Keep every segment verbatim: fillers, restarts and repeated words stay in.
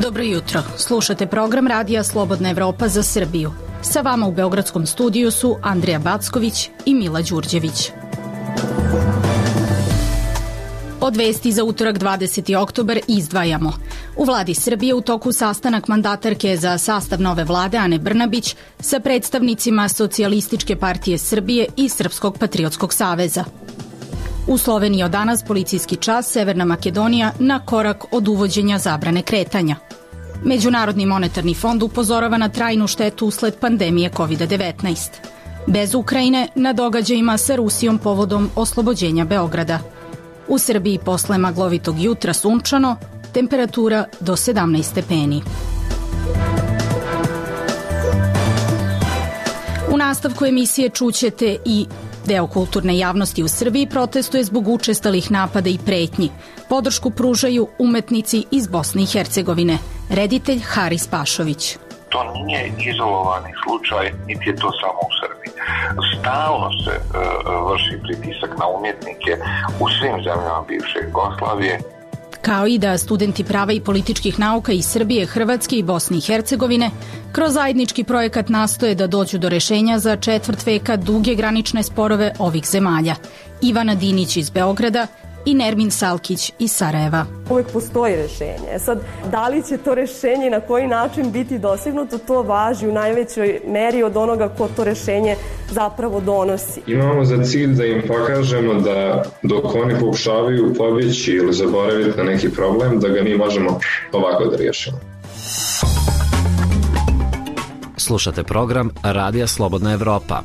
Dobro jutro. Slušate program Radija Slobodna Evropa za Srbiju. Sa vama u beogradskom studiju su Andrija Backović i Mila Đurđević. Od vesti za utorak dvadeseti oktobar izdvajamo. U vladi Srbije u toku sastanak mandatarke za sastav nove vlade Ane Brnabić sa predstavnicima Socijalističke partije Srbije i Srpskog patriotskog saveza. U Sloveniji od danas policijski čas Severna Makedonija na korak od uvođenja zabrane kretanja. Međunarodni monetarni fond upozorava na trajnu štetu usled pandemije kovid devetnaest. Bez Ukrajine na događajima sa Rusijom povodom oslobođenja Beograda. U Srbiji posle maglovitog jutra sunčano, temperatura do sedamnaest stepeni. U nastavku emisije čućete i deo kulturne javnosti u Srbiji protestuje zbog učestalih napada i pretnji. Podršku pružaju umetnici iz Bosne i Hercegovine. Reditelj Haris Pašović. To nije izolovani slučaj, niti je to samo u Srbiji. Stalno se e, vrši pritisak na umjetnike u svim zemljama bivše Jugoslavije. Kao i da studenti prava i političkih nauka iz Srbije, Hrvatske i Bosne i Hercegovine kroz zajednički projekat nastoje da dođu do rešenja za četvrt veka duge granične sporove ovih zemalja. Ivana Dinić iz Beograda i Nermin Salkić iz Sarajeva. Uvek postoji rešenje. Sad, da li će to rešenje i na koji način biti dosegnuto, to važi u najvećoj meri od onoga ko to rešenje zapravo donosi. Imamo za cilj da im pokažemo da dok oni pokušavaju pobjeći ili zaboraviti na neki problem, da ga mi možemo ovako da riješimo. Slušate program Radija Slobodna Evropa.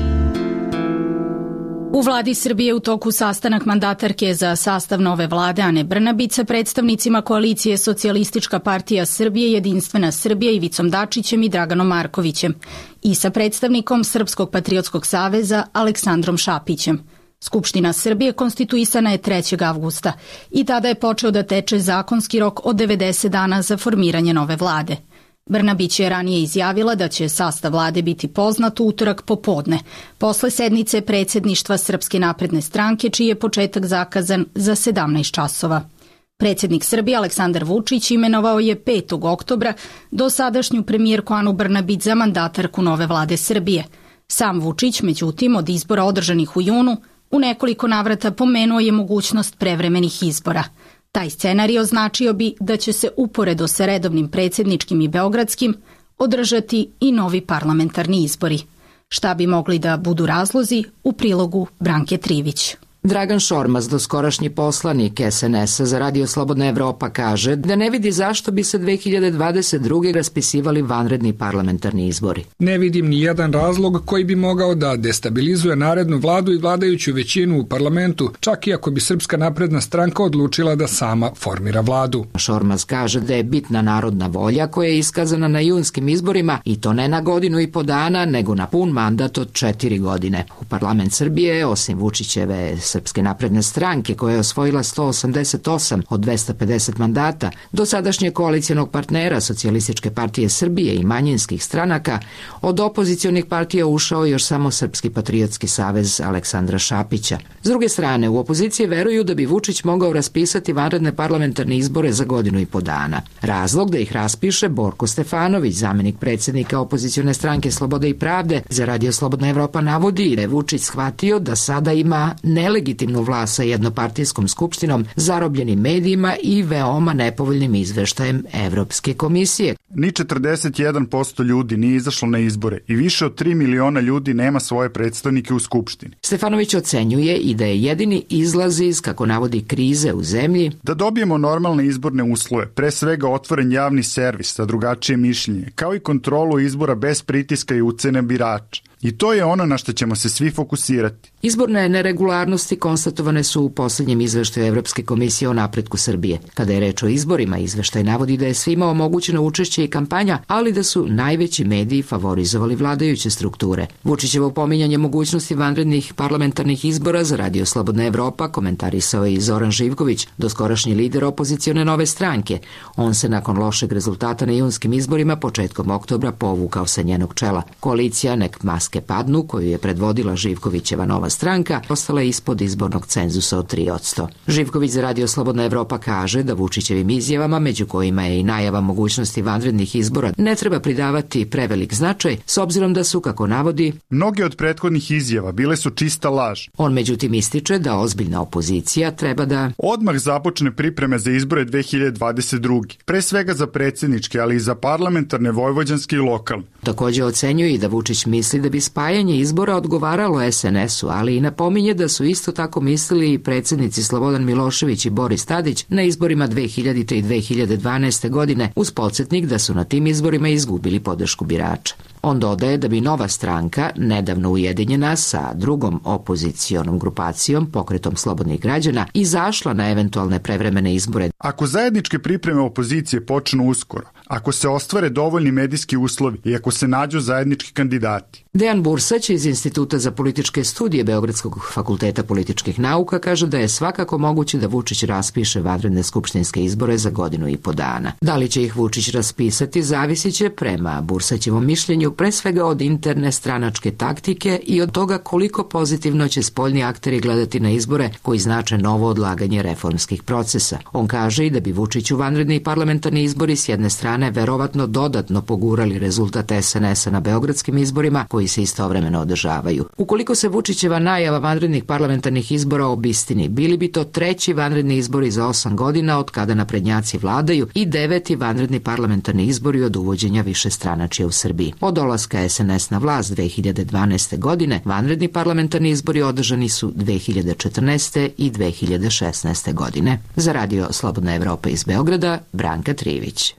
U vladi Srbije u toku sastanak mandatarke za sastav nove vlade Ane Brnabić sa predstavnicima koalicije Socijalistička partija Srbije, Jedinstvena Srbija Ivicom Dačićem i Draganom Markovićem i sa predstavnikom Srpskog patriotskog saveza Aleksandrom Šapićem. Skupština Srbije konstituisana je trećeg avgusta i tada je počeo da teče zakonski rok od devedeset dana za formiranje nove vlade. Brnabić je ranije izjavila da će sastav vlade biti poznat u utorak popodne, posle sednice predsjedništva Srpske napredne stranke, čiji je početak zakazan za sedamnaest časova. Predsjednik Srbije Aleksandar Vučić imenovao je petog oktobra dosadašnju premijerku Anu Brnabić za mandatarku nove vlade Srbije. Sam Vučić, međutim, od izbora održanih u junu, u nekoliko navrata pomenuo je mogućnost prevremenih izbora. Taj scenarij označio bi da će se uporedo sa redovnim predsjedničkim i beogradskim održati i novi parlamentarni izbori. Šta bi mogli da budu razlozi u prilogu Branke Trivić. Dragan Šormaz, doskorašnji poslanik es en es a za Radio Slobodna Evropa, kaže da ne vidi zašto bi se dve hiljade dvadeset druge raspisivali vanredni parlamentarni izbori. Ne vidim ni jedan razlog koji bi mogao da destabilizuje narednu vladu i vladajuću većinu u parlamentu, čak i ako bi Srpska napredna stranka odlučila da sama formira vladu. Šormaz kaže da je bitna narodna volja koja je iskazana na junskim izborima i to ne na godinu i po dana, nego na pun mandat od četiri godine. U parlament Srbije, osim Vučićeve Srpske napredne stranke, koja je osvojila sto osamdeset osam od dvesta pedeset mandata, do sadašnjeg koalicijonog partnera Socijalističke partije Srbije i manjinskih stranaka, od opozicionih partija ušao još samo Srpski patriotski savez Aleksandra Šapića. S druge strane, u opoziciji veruju da bi Vučić mogao raspisati vanredne parlamentarne izbore za godinu i po dana. Razlog da ih raspiše Borko Stefanović, zamenik predsjednika opozicione stranke Slobode i pravde, za Radio Slobodna Evropa navodi da je Vučić shvatio da sada ima nelegitimnu legitimnu vlast sa jednopartijskom skupštinom, zarobljenim medijima i veoma nepovoljnim izveštajem Evropske komisije. Ni četrdeset jedan posto ljudi nije izašlo na izbore i više od tri miliona ljudi nema svoje predstavnike u Skupštini. Stefanović ocenjuje i da je jedini izlaz iz, kako navodi, krize u zemlji da dobijemo normalne izborne uslove, pre svega otvoren javni servis za drugačije mišljenje, kao i kontrolu izbora bez pritiska i ucene birača. I to je ono na što ćemo se svi fokusirati. Izborne neregularnosti konstatovane su u posljednjem izveštaju Evropske komisije o napretku Srbije. Kada je reč o izborima, izveštaj navodi da je svima omogućeno učešće i kampanja, ali da su najveći mediji favorizovali vladajuće strukture. Vučićevo pominjanje mogućnosti vanrednih parlamentarnih izbora za Radio Slobodna Evropa komentarisao je i Zoran Živković, doskorašnji lider opozicione Nove stranke. On se nakon lošeg rezultata na junskim izborima početkom oktobra povukao sa njenog čela. Koalicija Nek Mask Srpske padnu, koju je predvodila Živkovićeva Nova stranka, ostala je ispod izbornog cenzusa od tri posto. Živković za Radio Slobodna Evropa kaže da Vučićevim izjavama, među kojima je i najava mogućnosti vanrednih izbora, ne treba pridavati prevelik značaj, s obzirom da su, kako navodi, mnoge od prethodnih izjava bile su čista laž. On međutim ističe da ozbiljna opozicija treba da odmah započne pripreme za izbore dve hiljade dvadeset druge. Pre svega za predsjedničke, ali i za parlamentarne, vojvođanske i lokalne. Takođe ocenjuje i da Vučić misli da bi spajanje izbora odgovaralo es en esu, ali i napominje da su isto tako mislili i predsjednici Slobodan Milošević i Boris Tadić na izborima dve hiljadite i dve hiljade dvanaeste. godine, uz podsjetnik da su na tim izborima izgubili podršku birača. On dodaje da bi Nova stranka, nedavno ujedinjena sa drugom opozicionom grupacijom, Pokretom slobodnih građana, izašla na eventualne prevremene izbore. Ako zajedničke pripreme opozicije počnu uskoro, ako se ostvare dovoljni medijski uslovi i ako se nađu zajednički kandidati. Dejan Bursać iz Instituta za političke studije Beogradskog fakulteta političkih nauka kaže da je svakako moguće da Vučić raspiše vanredne skupštinske izbore za godinu i po dana. Da li će ih Vučić raspisati, zavisit će prema Bursaćevom mišljenju pre svega od interne stranačke taktike i od toga koliko pozitivno će spoljni akteri gledati na izbore koji znače novo odlaganje reformskih procesa. On kaže i da bi Vučiću vanredni i parlamentarni izbori s jedne strane verovatno dodatno pogurali rezultat es en esa na beogradskim izborima koji se istovremeno održavaju. Ukoliko se Vučićeva najava vanrednih parlamentarnih izbora obistini, bili bi to treći vanredni izbori za osam godina od kada naprednjaci vladaju i deveti vanredni parlamentarni izbori od uvođenja višestranačja u Srbiji. Od dolaska es en es na vlast dve hiljade dvanaeste. godine, vanredni parlamentarni izbori održani su dve hiljade četrnaeste. i dve hiljade šesnaeste. godine. Za Radio Slobodna Evropa iz Beograda, Branka Trivić.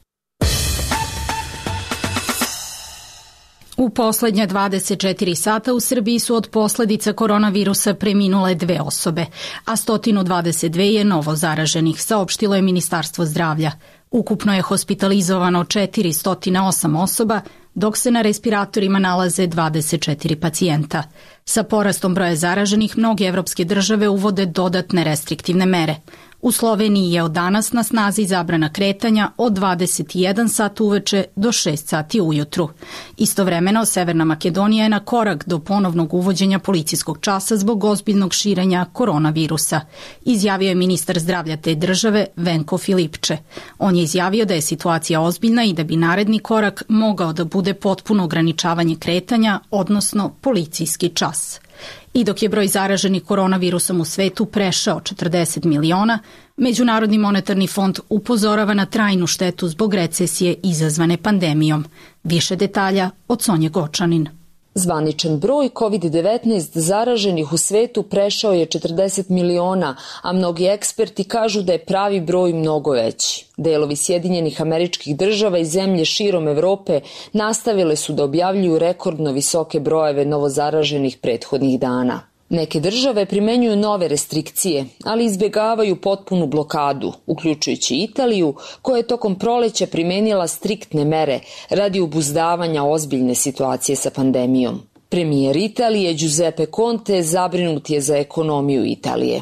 U poslednja dvadeset četiri sata u Srbiji su od posledica koronavirusa preminule dve osobe, a sto dvadeset dve je novo zaraženih, saopštilo je Ministarstvo zdravlja. Ukupno je hospitalizovano četiristo osam osoba, dok se na respiratorima nalaze dvadeset četiri pacijenta. Sa porastom broja zaraženih, mnoge evropske države uvode dodatne restriktivne mere. U Sloveniji je od danas na snazi zabrana kretanja od dvadeset jedan sat uveče do šest sati ujutru. Istovremeno, Severna Makedonija je na korak do ponovnog uvođenja policijskog časa zbog ozbiljnog širenja koronavirusa, izjavio je ministar zdravlja te države Venko Filipče. On je izjavio da je situacija ozbiljna i da bi naredni korak mogao da bude potpuno ograničavanje kretanja, odnosno policijski čas. I dok je broj zaraženih koronavirusom u svetu prešao četrdeset miliona, Međunarodni monetarni fond upozorava na trajnu štetu zbog recesije izazvane pandemijom. Više detalja od Sonje Gočanin. Zvaničan broj kovid devetnaest zaraženih u svetu prešao je četrdeset miliona, a mnogi eksperti kažu da je pravi broj mnogo veći. Delovi Sjedinjenih Američkih Država i zemlje širom Evrope nastavile su da objavljuju rekordno visoke brojeve novozaraženih prethodnih dana. Neke države primenjuju nove restrikcije, ali izbjegavaju potpunu blokadu, uključujući Italiju, koja je tokom proleća primenila striktne mere radi obuzdavanja ozbiljne situacije sa pandemijom. Premijer Italije Giuseppe Conte zabrinut je za ekonomiju Italije.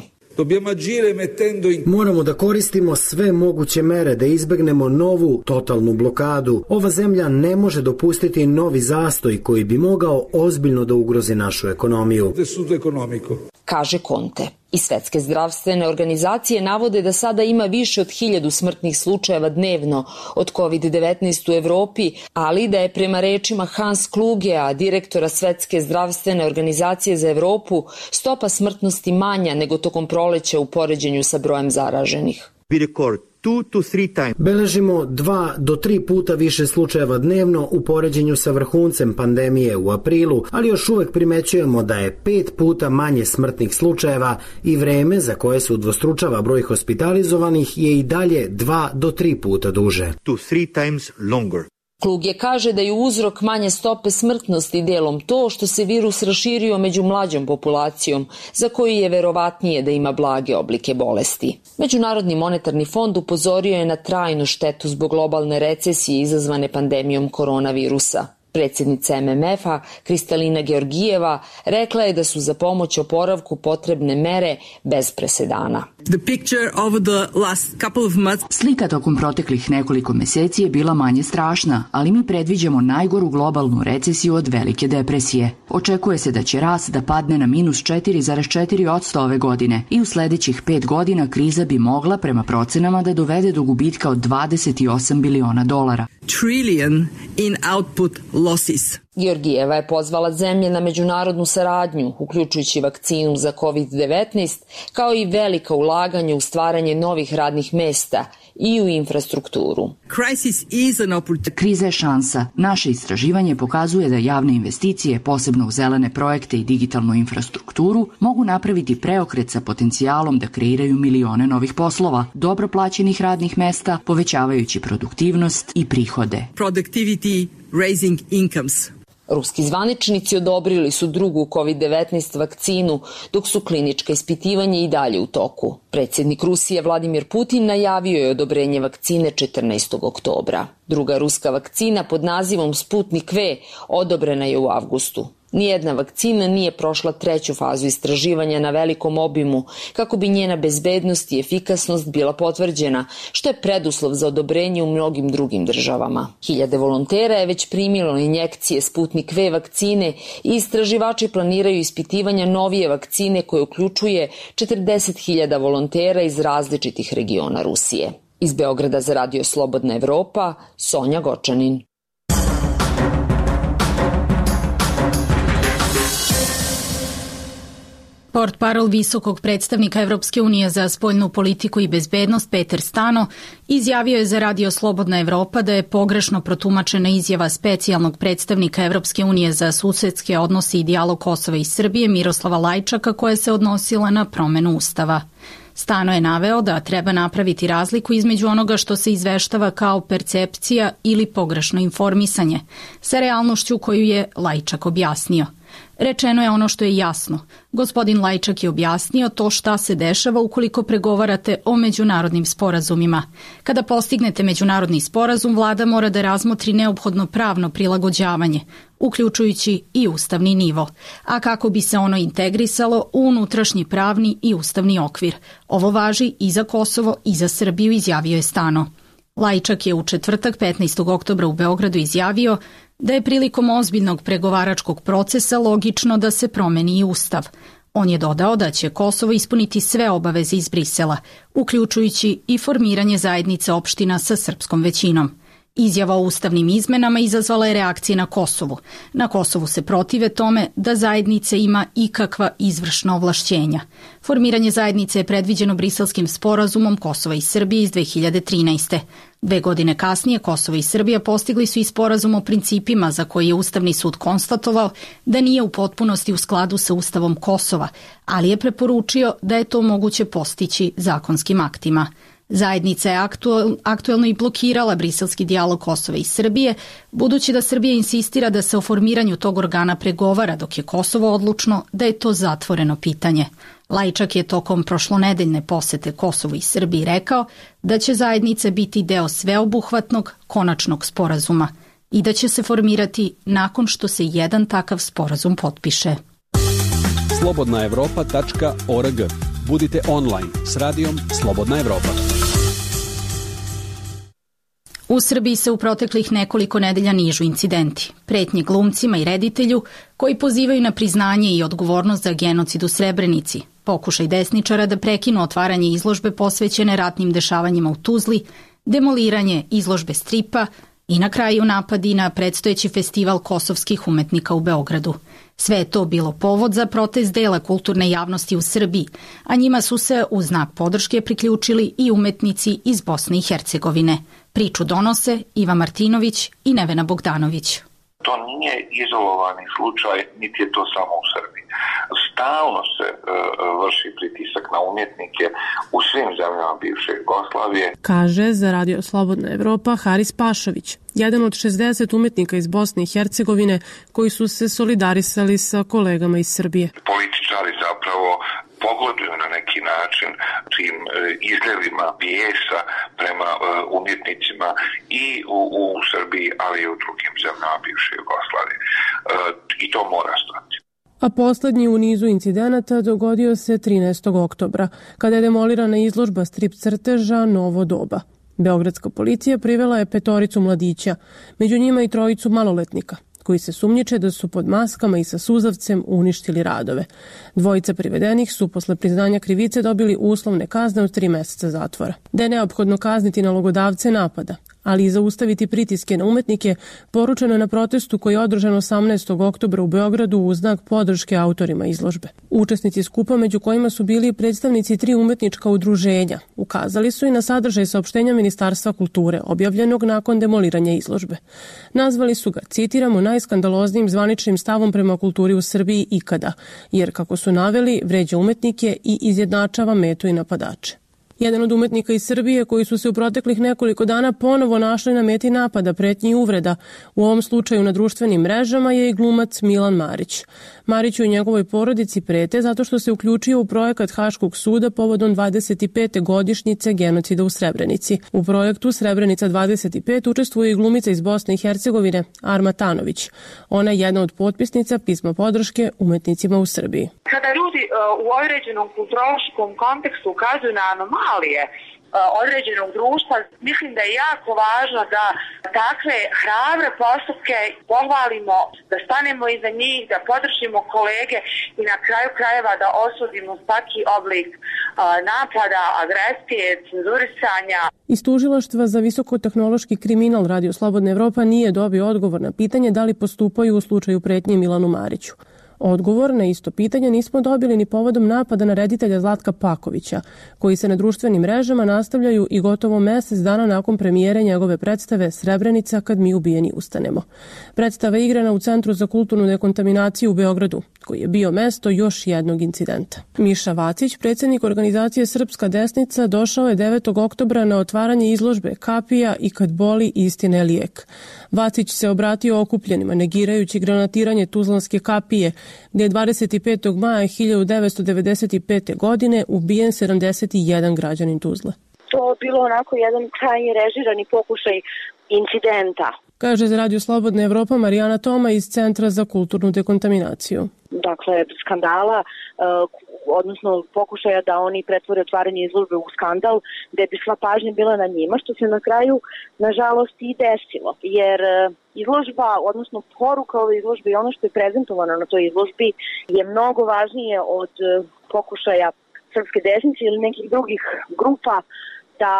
Moramo da koristimo sve moguće mere da izbegnemo novu totalnu blokadu. Ova zemlja ne može dopustiti novi zastoj koji bi mogao ozbiljno da ugrozi našu ekonomiju, kaže Conte. I Svetske zdravstvene organizacije navode da sada ima više od hiljadu smrtnih slučajeva dnevno od kovid devetnaest u Evropi, ali da je prema rečima Hans Klugea, direktora Svetske zdravstvene organizacije za Evropu, stopa smrtnosti manja nego tokom proleća u poređenju sa brojem zaraženih. Beležimo dva do tri puta više slučajeva dnevno u poređenju sa vrhuncem pandemije u aprilu, ali još uvek primećujemo da je pet puta manje smrtnih slučajeva i vreme za koje se udvostručava broj hospitalizovanih je i dalje dva do tri puta duže. Kluge kaže da je uzrok manje stope smrtnosti delom to što se virus raširio među mlađom populacijom, za koju je verovatnije da ima blage oblike bolesti. Međunarodni monetarni fond upozorio je na trajnu štetu zbog globalne recesije izazvane pandemijom koronavirusa. Predsjednica M M F-a Kristalina Georgijeva rekla je da su za pomoć oporavku potrebne mere bez presedana. Slika tokom proteklih nekoliko meseci je bila manje strašna, ali mi predviđamo najgoru globalnu recesiju od velike depresije. Očekuje se da će rast da padne na minus četiri zarez četiri posto ove godine i u sledećih pet godina kriza bi mogla prema procenama da dovede do gubitka od dvadeset osam biliona dolara. Trillion in output losses. Georgijeva je pozvala zemlje na međunarodnu saradnju, uključujući vakcinu za kovid devetnaest, kao i velika ulaganja u stvaranje novih radnih mesta i u infrastrukturu. Kriza je šansa. Naše istraživanje pokazuje da javne investicije, posebno u zelene projekte i digitalnu infrastrukturu, mogu napraviti preokret sa potencijalom da kreiraju milione novih poslova, dobro plaćenih radnih mesta, povećavajući produktivnost i prihode. Productivity raising incomes. Ruski zvaničnici odobrili su drugu kovid devetnaest vakcinu, dok su klinička ispitivanja i dalje u toku. Predsjednik Rusije Vladimir Putin najavio je odobrenje vakcine četrnaestog oktobra. Druga ruska vakcina pod nazivom Sputnik V odobrena je u avgustu. Nijedna vakcina nije prošla treću fazu istraživanja na velikom obimu kako bi njena bezbednost i efikasnost bila potvrđena, što je preduslov za odobrenje u mnogim drugim državama. Hiljade volontera je već primilo injekcije Sputnik V vakcine i istraživači planiraju ispitivanja novije vakcine koje uključuje četrdeset hiljada volontera iz različitih regiona Rusije. Iz Beograda za Radio Slobodna Evropa, Sonja Gočanin. Portparol visokog predstavnika Evropske unije za spoljnu politiku i bezbednost Peter Stano izjavio je za Radio Slobodna Evropa da je pogrešno protumačena izjava specijalnog predstavnika Evropske unije za susedske odnose i dijalog Kosova i Srbije Miroslava Lajčaka koja se odnosila na promenu Ustava. Stano je naveo da treba napraviti razliku između onoga što se izveštava kao percepcija ili pogrešno informisanje, sa realnošću koju je Lajčak objasnio. Rečeno je ono što je jasno. Gospodin Lajčak je objasnio to šta se dešava ukoliko pregovarate o međunarodnim sporazumima. Kada postignete međunarodni sporazum, vlada mora da razmotri neophodno pravno prilagođavanje, uključujući i ustavni nivo, a kako bi se ono integrisalo u unutrašnji pravni i ustavni okvir. Ovo važi i za Kosovo i za Srbiju, izjavio je Stano. Lajčak je u četvrtak petnaestog oktobra u Beogradu izjavio da je prilikom ozbiljnog pregovaračkog procesa logično da se promeni i Ustav. On je dodao da će Kosovo ispuniti sve obaveze iz Brisela, uključujući i formiranje zajednice opština sa srpskom većinom. Izjava o ustavnim izmenama izazvala je reakcije na Kosovu. Na Kosovu se protive tome da zajednice ima ikakva izvršna ovlašćenja. Formiranje zajednice je predviđeno Briselskim sporazumom Kosova i Srbije iz dve hiljade trinaeste. Dve godine kasnije Kosovo i Srbija postigli su i sporazum o principima za koji je Ustavni sud konstatovao da nije u potpunosti u skladu sa Ustavom Kosova, ali je preporučio da je to moguće postići zakonskim aktima. Zajednica je aktuel, aktuelno i blokirala briselski dijalog Kosova i Srbije, budući da Srbija insistira da se o formiranju tog organa pregovara, dok je Kosovo odlučno da je to zatvoreno pitanje. Lajčak je tokom prošlonedeljne posete Kosovu i Srbiji rekao da će zajednica biti deo sveobuhvatnog konačnog sporazuma i da će se formirati nakon što se jedan takav sporazum potpiše. slobodna evropa tačka org. Budite online s radijom Slobodna Evropa. U Srbiji se u proteklih nekoliko nedelja nižu incidenti. Pretnje glumcima i reditelju koji pozivaju na priznanje i odgovornost za genocid u Srebrenici, pokušaj desničara da prekinu otvaranje izložbe posvećene ratnim dešavanjima u Tuzli, demoliranje izložbe stripa i na kraju napadi na predstojeći festival kosovskih umetnika u Beogradu. Sve je to bilo povod za protest dela kulturne javnosti u Srbiji, a njima su se u znak podrške priključili i umetnici iz Bosne i Hercegovine. Priču donose Iva Martinović i Nevena Bogdanović. To nije izolovani slučaj, niti je to samo u Srbiji. Stalno se e, vrši pritisak na umjetnike u svim zemljama bivše Jugoslavije. Kaže za Radio Slobodna Evropa Haris Pašović, jedan od šezdeset umetnika iz Bosne i Hercegovine koji su se solidarisali sa kolegama iz Srbije. Političari zapravo pogoduju na neki način tim izljevima bijesa prema umjetnicima umetnicima i u, u Srbiji, ali i u drugim zemljama bivše Jugoslavije. I to mora stati. A poslednji u nizu incidenata dogodio se trinaestog oktobra, kada je demolirana izložba strip crteža Novo doba. Beogradska policija privela je petoricu mladića, među njima i trojicu maloletnika, koji se sumnjiče da su pod maskama i sa suzavcem uništili radove. Dvojica privedenih su posle priznanja krivice dobili uslovne kazne od tri meseca zatvora. Da je neophodno kazniti nalogodavce napada, ali i zaustaviti pritiske na umetnike, poručeno je na protestu koji je održan osamnaestog oktobra u Beogradu u znak podrške autorima izložbe. Učesnici skupa, među kojima su bili predstavnici tri umetnička udruženja, ukazali su i na sadržaj saopštenja Ministarstva kulture, objavljenog nakon demoliranja izložbe. Nazvali su ga, citiramo, najskandaloznijim zvaničnim stavom prema kulturi u Srbiji ikada, jer, kako su naveli, vređa umetnike i izjednačava metu i napadače. Jedan od umetnika iz Srbije koji su se u proteklih nekoliko dana ponovo našli na meti napada, pretnji i uvreda, u ovom slučaju na društvenim mrežama, je i glumac Milan Marić. Mariću i njegovoj porodici prete zato što se uključio u projekat Haškog suda povodom dvadeset pete godišnjice genocida u Srebrenici. U projektu Srebrenica dvadeset pet učestvuje i glumica iz Bosne i Hercegovine Arma Tanović. Ona je jedna od potpisnica pisma podrške umetnicima u Srbiji. Kada ljudi u određenom kulturološkom kontekstu ukazuju na anomalije određenog društva, mislim da je jako važno da takve hrabre postupke pohvalimo, da stanemo iza njih, da podržimo kolege i na kraju krajeva da osudimo svaki oblik napada, agresije, cenzurisanja. Iz tužilaštva za visokotehnološki kriminal Radio Slobodna Evropa nije dobio odgovor na pitanje da li postupaju u slučaju pretnje Milanu Mariću. Odgovor na isto pitanje nismo dobili ni povodom napada na reditelja Zlatka Pakovića, koji se na društvenim mrežama nastavljaju i gotovo mesec dana nakon premijere njegove predstave Srebrenica kad mi ubijeni ustanemo. Predstava je igrana u Centru za kulturnu dekontaminaciju u Beogradu, koji je bio mesto još jednog incidenta. Miša Vacić, predsjednik organizacije Srpska desnica, došao je devetog oktobra na otvaranje izložbe Kapija i kad boli istina je lijek. Vacić se obratio okupljenima, negirajući granatiranje Tuzlanske kapije, gdje je dvadeset petog maja hiljadu devetsto devedeset pete. godine ubijen sedamdeset jedan građanin Tuzle. To je bilo onako jedan krajnje režirani pokušaj incidenta. Kaže za Radio Slobodna Evropa Marijana Toma iz Centra za kulturnu dekontaminaciju. Dakle, skandala, odnosno pokušaja da oni pretvore otvaranje izložbe u skandal, gde bi sva pažnja bila na njima, što se na kraju, nažalost, i desilo. Jer izložba, odnosno poruka ove izložbe i ono što je prezentovano na toj izložbi je mnogo važnije od pokušaja Srpske desnice ili nekih drugih grupa da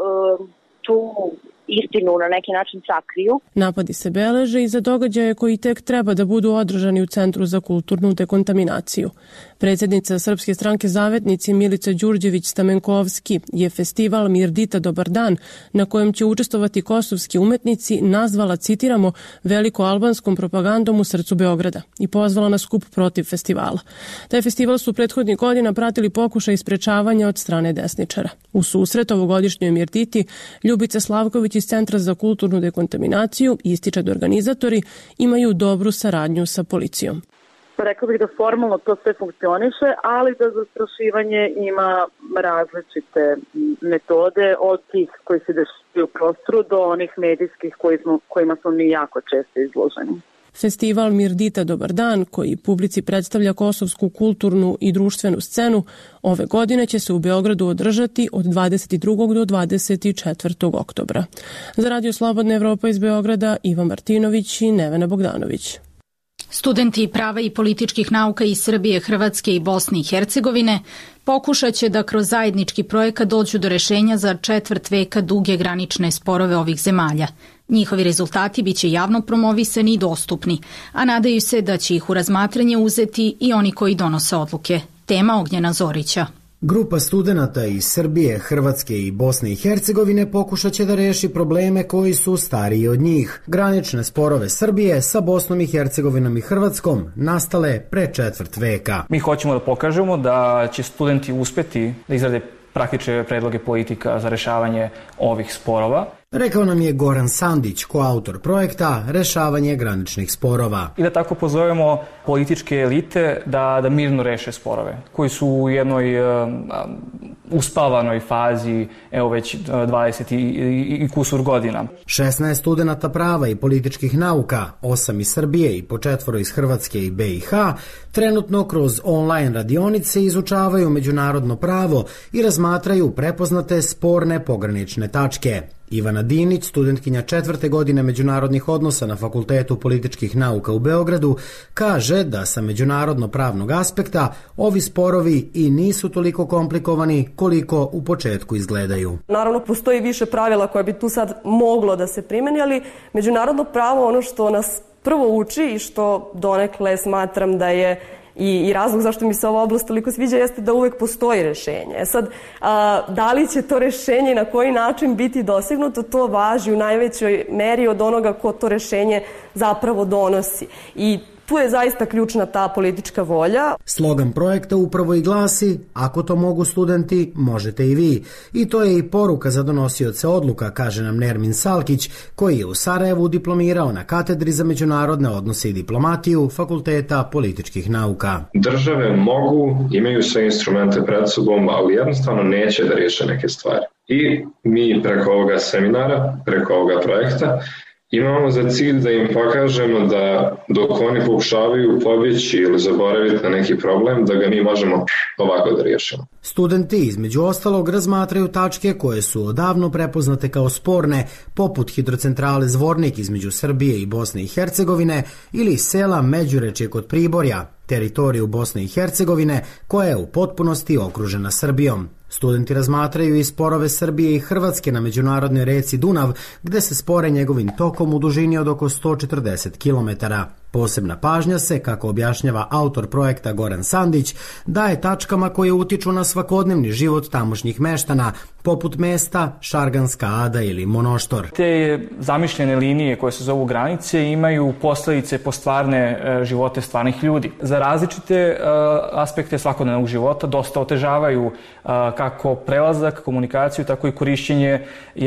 tu istinu na neki način sakriju. Napadi se beleže i za događaje koji tek treba da budu održani u Centru za kulturnu dekontaminaciju. Predsjednica Srpske stranke Zavetnici Milica Đurđević-Stamenkovski je festival Mirdita Dobar dan, na kojem će učestvovati kosovski umetnici, nazvala, citiramo, veliko-albanskom propagandom u srcu Beograda i pozvala na skup protiv festivala. Taj festival su prethodnih godina pratili pokušaj sprečavanja od strane desničara. U susret ovogodišnjoj Mirditi Ljubica Slavković iz Centra za kulturnu dekontaminaciju ističe da organizatori imaju dobru saradnju sa policijom. Rekla bih da formalno to sve funkcioniše, ali da zastrašivanje ima različite metode, od tih koji se dešavaju u prostoru do onih medijskih koji smo, kojima smo mi jako često izloženi. Festival Mirdita Dobar dan, koji publici predstavlja kosovsku kulturnu i društvenu scenu, ove godine će se u Beogradu održati od dvadeset drugog do dvadeset četvrtog oktobra. Za Radio Slobodna Evropa iz Beograda, Ivan Martinović i Nevena Bogdanović. Studenti prava i političkih nauka iz Srbije, Hrvatske i Bosne i Hercegovine pokušat će da kroz zajednički projekat dođu do rešenja za četvrt veka duge granične sporove ovih zemalja. Njihovi rezultati biće javno promovisani i dostupni, a nadaju se da će ih u razmatranje uzeti i oni koji donose odluke. Tema Ognjena Zorića. Grupa studenata iz Srbije, Hrvatske i Bosne i Hercegovine pokušat će da reši probleme koji su stariji od njih. Granične sporove Srbije sa Bosnom i Hercegovinom i Hrvatskom nastale pre četvrt veka. Mi hoćemo da pokažemo da će studenti uspeti da izrade praktične predloge politika za rešavanje ovih sporova. Rekao nam je Goran Sandić, koautor projekta Rešavanje graničnih sporova. I da tako pozovemo političke elite da, da mirno reše sporove, koji su u jednoj uh, uspavanoj fazi, evo već dvadeset i, i, i kusur godina. šesnaest studenata prava i političkih nauka, osam iz Srbije i po četvoro iz Hrvatske i B i H, trenutno kroz online radionice izučavaju međunarodno pravo i razmatraju prepoznate sporne pogranične tačke. Ivana Dinić, studentkinja četvrte godine međunarodnih odnosa na Fakultetu političkih nauka u Beogradu, kaže da sa međunarodno pravnog aspekta ovi sporovi i nisu toliko komplikovani koliko u početku izgledaju. Naravno, postoji više pravila koje bi tu sad moglo da se primeni, ali međunarodno pravo, ono što nas prvo uči i što donekle smatram da je I, i razlog zašto mi se ova oblast toliko sviđa jeste da uvek postoji rešenje. E sad, a, da li će to rešenje i na koji način biti dosegnuto, to važi u najvećoj meri od onoga ko to rešenje zapravo donosi. I tu je zaista ključna ta politička volja. Slogan projekta upravo i glasi: ako to mogu studenti, možete i vi. I to je i poruka za donosioce odluka, kaže nam Nermin Salkić, koji je u Sarajevu diplomirao na katedri za međunarodne odnose i diplomatiju Fakulteta političkih nauka. Države mogu, imaju sve instrumente pred sobom, ali jednostavno neće da riješe neke stvari. I mi preko ovoga seminara, preko ovoga projekta, imamo za cilj da im pokažemo da dok oni pokušavaju pobjeći ili zaboraviti na neki problem, da ga mi možemo ovako da riješimo. Studenti između ostalog razmatraju tačke koje su odavno prepoznate kao sporne, poput hidrocentrale Zvornik između Srbije i Bosne i Hercegovine ili sela Međurečje kod Priborja, teritoriju Bosne i Hercegovine koja je u potpunosti okružena Srbijom. Studenti razmatraju i sporove Srbije i Hrvatske na međunarodnoj reci Dunav, gde se spore njegovim tokom u dužini od oko sto četrdeset kilometara. Posebna pažnja se, kako objašnjava autor projekta Goran Sandić, daje tačkama koje utiču na svakodnevni život tamošnjih meštana, poput mesta Šarganska Ada ili Monoštor. Te zamišljene linije koje se zovu granice imaju posledice po stvarne živote stvarnih ljudi. Za različite aspekte svakodnevnog života dosta otežavaju kako prelazak, komunikaciju, tako i korišćenje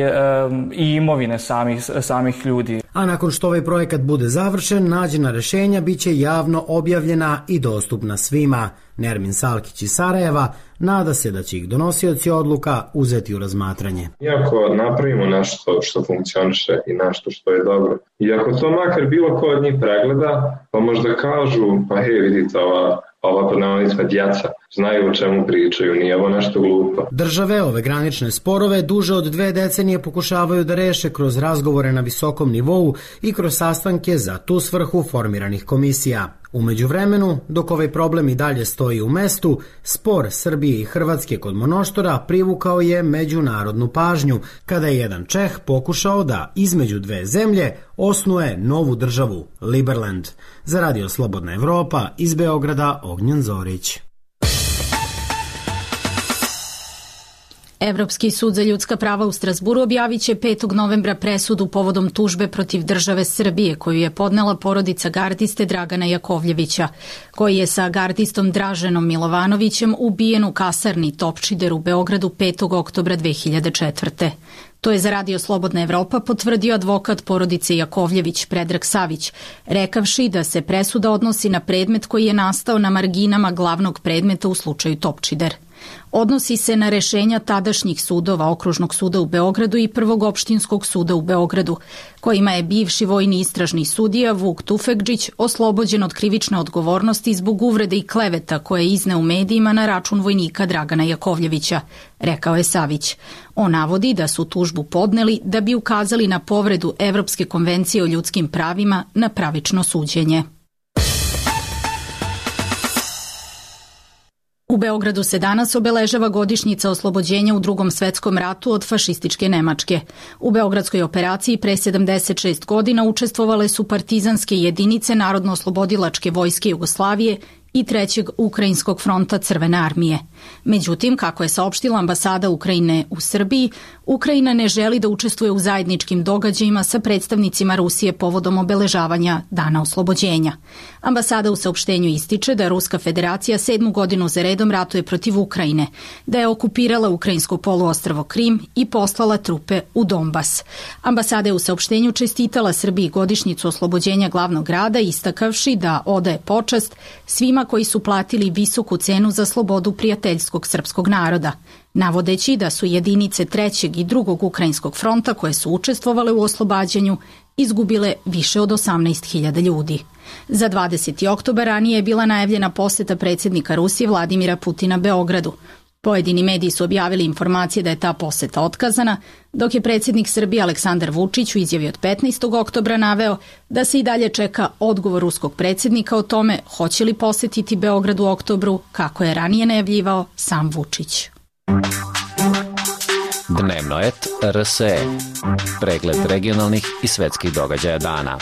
i imovine samih, samih ljudi. A nakon što ovaj projekat bude završen, nađena rešenja biće javno objavljena i dostupna svima. Nermin Salkić iz Sarajeva nada se da će ih donosioci odluka uzeti u razmatranje. Iako napravimo nešto što funkcioniše i nešto što je dobro, i ako to makar bilo ko od njih pregleda, pa možda kažu, pa hej, vidite, ova, ova pod navodnicima djeca znaju o čemu pričaju, nije ovo nešto glupo. Države ove granične sporove duže od dve decenije pokušavaju da reše kroz razgovore na visokom nivou i kroz sastanke za tu svrhu formiranih komisija. U međuvremenu, dok ovaj problem i dalje stoji u mestu, spor Srbije i Hrvatske kod Monoštora privukao je međunarodnu pažnju, kada je jedan Čeh pokušao da između dve zemlje osnuje novu državu, Liberland. Za Radio Slobodna Evropa, iz Beograda, Ognjen Zorić. Evropski sud za ljudska prava u Strazburu objavit će petog novembra presudu povodom tužbe protiv države Srbije koju je podnela porodica gardiste Dragana Jakovljevića, koji je sa gardistom Draženom Milovanovićem ubijen u kasarni Topčider u Beogradu petog oktobra dve hiljade četvrte. To je za Radio Slobodna Evropa potvrdio advokat porodice Jakovljević Predrag Savić, rekavši da se presuda odnosi na predmet koji je nastao na marginama glavnog predmeta u slučaju Topčider. Odnosi se na rešenja tadašnjih sudova Okružnog suda u Beogradu i Prvog opštinskog suda u Beogradu, kojima je bivši vojni istražni sudija Vuk Tufekđić oslobođen od krivične odgovornosti zbog uvrede i kleveta koje je izneo u medijima na račun vojnika Dragana Jakovljevića, rekao je Savić. On navodi da su tužbu podneli da bi ukazali na povredu Evropske konvencije o ljudskim pravima na pravično suđenje. U Beogradu se danas obeležava godišnjica oslobođenja u Drugom svetskom ratu od fašističke Nemačke. U beogradskoj operaciji pre sedamdeset šest godina učestvovale su partizanske jedinice Narodno-oslobodilačke vojske Jugoslavije i Trećeg Ukrajinskog fronta Crvene armije. Međutim, kako je saopštila ambasada Ukrajine u Srbiji, Ukrajina ne želi da učestvuje u zajedničkim događajima sa predstavnicima Rusije povodom obeležavanja Dana oslobođenja. Ambasada u saopštenju ističe da Ruska federacija sedmu godinu za redom ratuje protiv Ukrajine, da je okupirala ukrajinsko poluostrvo Krim i poslala trupe u Donbas. Ambasada je u saopštenju čestitala Srbiji godišnjicu oslobođenja glavnog grada, istakavši da odaje počast svima koji su platili visoku cenu za slobodu prijateljskog srpskog naroda, navodeći da su jedinice trećeg i drugog ukrajinskog fronta koje su učestvovale u oslobađanju izgubile više od osamnaest hiljada ljudi. Za dvadeseti oktobar ranije je bila najavljena poseta predsjednika Rusije Vladimira Putina Beogradu. Pojedini mediji su objavili informacije da je ta poseta otkazana, dok je predsjednik Srbije Aleksandar Vučić u izjavi od petnaestog oktobra naveo da se i dalje čeka odgovor ruskog predsjednika o tome hoće li posetiti Beograd u oktobru, kako je ranije najavljivao sam Vučić. Dnevnoet R S E. Pregled regionalnih i svetskih događaja dana.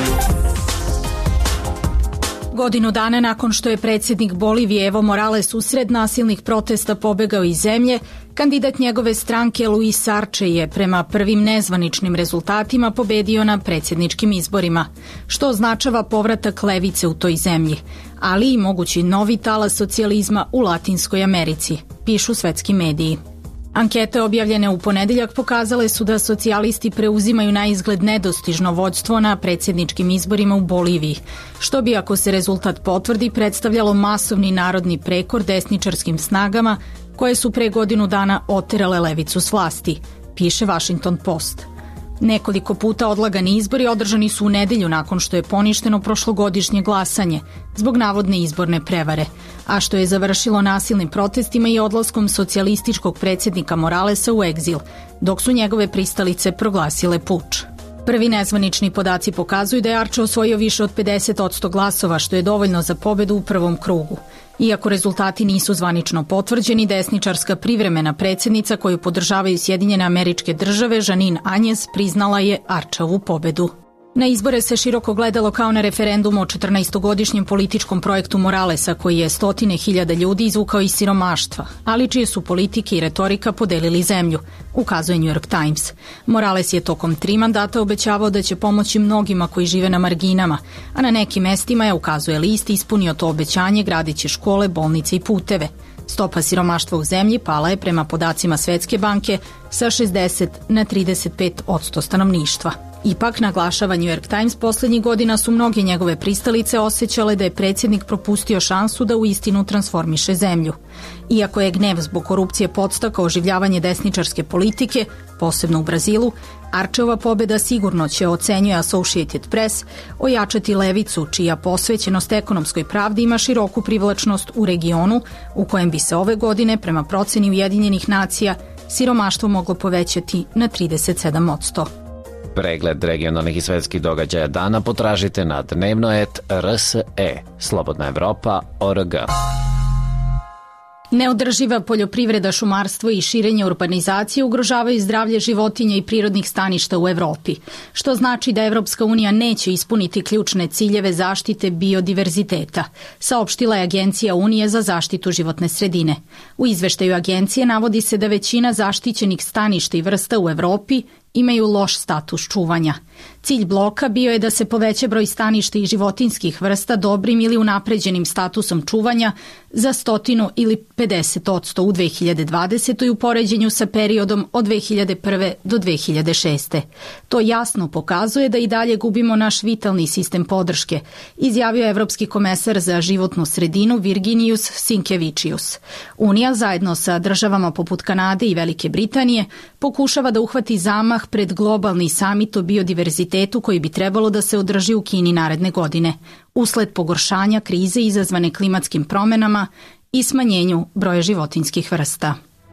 Godinu dana nakon što je predsjednik Bolivije Evo Morales usred nasilnih protesta pobegao iz zemlje, kandidat njegove stranke Luis Arce je prema prvim nezvaničnim rezultatima pobedio na predsjedničkim izborima, što označava povratak levice u toj zemlji, ali i mogući novi talas socijalizma u Latinskoj Americi, pišu svetski mediji. Ankete objavljene u ponedeljak pokazale su da socijalisti preuzimaju na izgled nedostižno vođstvo na predsjedničkim izborima u Boliviji, što bi, ako se rezultat potvrdi, predstavljalo masovni narodni prekor desničarskim snagama koje su pre godinu dana oterale levicu s vlasti, piše Washington Post. Nekoliko puta odlagani izbori održani su u nedelju nakon što je poništeno prošlogodišnje glasanje zbog navodne izborne prevare, a što je završilo nasilnim protestima i odlaskom socijalističkog predsjednika Moralesa u egzil, dok su njegove pristalice proglasile puč. Prvi nezvanični podaci pokazuju da je Arce osvojio više od pedeset odsto glasova, što je dovoljno za pobedu u prvom krugu. Iako rezultati nisu zvanično potvrđeni, desničarska privremena predsjednica koju podržavaju Sjedinjene Američke Države, Janine Áñez, priznala je Arčevu pobedu. Na izbore se široko gledalo kao na referendum o četrnaestogodišnjem političkom projektu Moralesa, koji je stotine hiljada ljudi izvukao iz siromaštva, ali čije su politike i retorika podelili zemlju, ukazuje New York Times. Morales je tokom tri mandata obećavao da će pomoći mnogima koji žive na marginama, a na nekim mestima je, ukazuje list, ispunio to obećanje gradeći škole, bolnice i puteve. Stopa siromaštva u zemlji pala je prema podacima Svetske banke sa šezdeset na trideset pet odsto stanovništva. Ipak, naglašava New York Times, poslednjih godina su mnoge njegove pristalice osjećale da je predsjednik propustio šansu da uistinu transformiše zemlju. Iako je gnev zbog korupcije podstakao oživljavanje desničarske politike, posebno u Brazilu, Arčeva pobeda sigurno će, ocenjuje Associated Press, ojačati levicu, čija posvećenost ekonomskoj pravdi ima široku privlačnost u regionu, u kojem bi se ove godine, prema proceni Ujedinjenih nacija, siromaštvo moglo povećati na trideset sedam odsto. Pregled regionalnih i svetskih događaja dana potražite na dnevnoet R S E. Slobodna Evropa точка org. Neodrživa poljoprivreda, šumarstvo i širenje urbanizacije ugrožavaju zdravlje životinja i prirodnih staništa u Evropi, što znači da Evropska unija neće ispuniti ključne ciljeve zaštite biodiverziteta, saopštila je Agencija Unije za zaštitu životne sredine. U izveštaju agencije navodi se da većina zaštićenih staništa i vrsta u Evropi imaju loš status čuvanja. Cilj bloka bio je da se poveća broj staništa i životinskih vrsta dobrim ili unapređenim statusom čuvanja za stotinu ili pedeset odsto u dve hiljade dvadesetoj u poređenju sa periodom od dve hiljade prve do dve hiljade šeste. To jasno pokazuje da i dalje gubimo naš vitalni sistem podrške, izjavio evropski komesar za životnu sredinu Virginijus Sinkevičius. Unija zajedno sa državama poput Kanade i Velike Britanije pokušava da uhvati zamah pred globalni samit o biodiverzitetu koji bi trebalo da se održi u Kini naredne godine, usled pogoršanja krize izazvane klimatskim promenama i smanjenju broja životinjskih vrsta.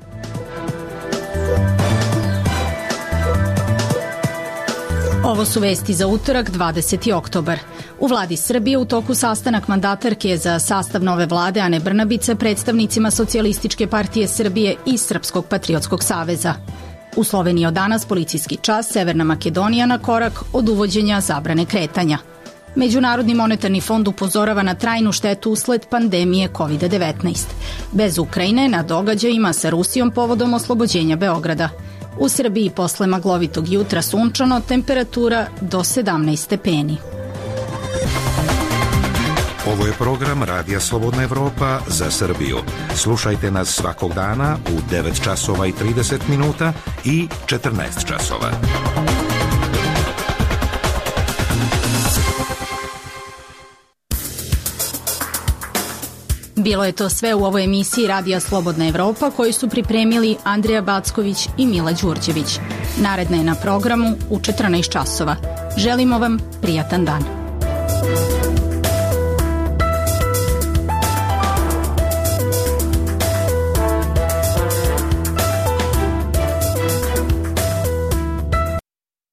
Ovo su vesti za utorak, dvadeseti oktobar. U vladi Srbije u toku sastanak mandatarke za sastav nove vlade Ane Brnabić sa predstavnicima Socijalističke partije Srbije i Srpskog patriotskog saveza. U Sloveniji od danas policijski čas, Severna Makedonija na korak od uvođenja zabrane kretanja. Međunarodni monetarni fond upozorava na trajnu štetu usled pandemije kovid devetnaest. Bez Ukrajine na događajima sa Rusijom povodom oslobođenja Beograda. U Srbiji posle maglovitog jutra sunčano, temperatura do sedamnaest stepeni. Ovo je program Radija Slobodna Evropa za Srbiju. Slušajte nas svakog dana u devet časova i trideset minuta i četrnaest časova. Bilo je to sve u ovoj emisiji Radija Slobodna Evropa koju su pripremili Andrija Backović i Mila Đurđević. Naredna je na programu u četrnaest časova. Želimo vam prijatan dan.